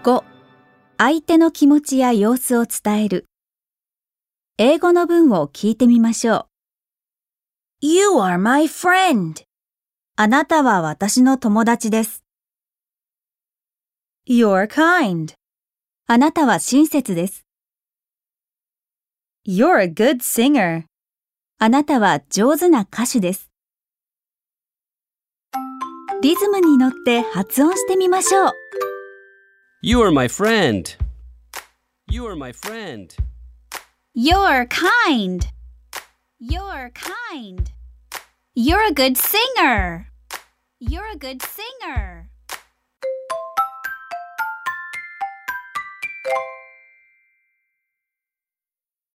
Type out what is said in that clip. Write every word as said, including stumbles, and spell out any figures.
ご、相手の気持ちや様子を伝える。英語の文を聞いてみましょう。 You are my friend. あなたは私の友達です。 You're kind. あなたは親切です。 You're a good singer. あなたは上手な歌手です。リズムに乗って発音してみましょう。 You are my friend. You are my friend. You're kind. You're kind. You're a good singer. You're a good singer.